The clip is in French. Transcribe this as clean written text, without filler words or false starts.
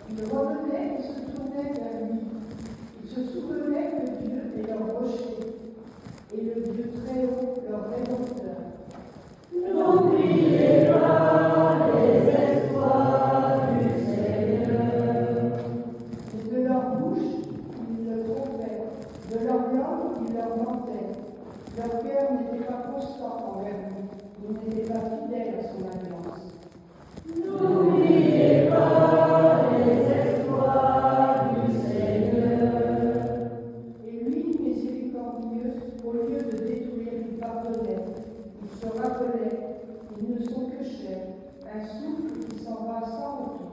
Ils revenaient et se tournaient vers lui. Ils se souvenaient que Dieu est leur rocher et le Dieu très haut leur rédempteur. N'oubliez pas les exploits du Seigneur. Et de leur bouche, ils le trompaient, de leur langue, ils leur mentaient. Leur cœur n'était pas constant envers lui, ils n'étaient pas fidèles à son alliance. N'oubliez pas les exploits du Seigneur. Et lui, miséricordieux, au lieu de détruire, il pardonnait. Il se rappelait, ils ne sont que chair, un souffle qui s'en va sans retour.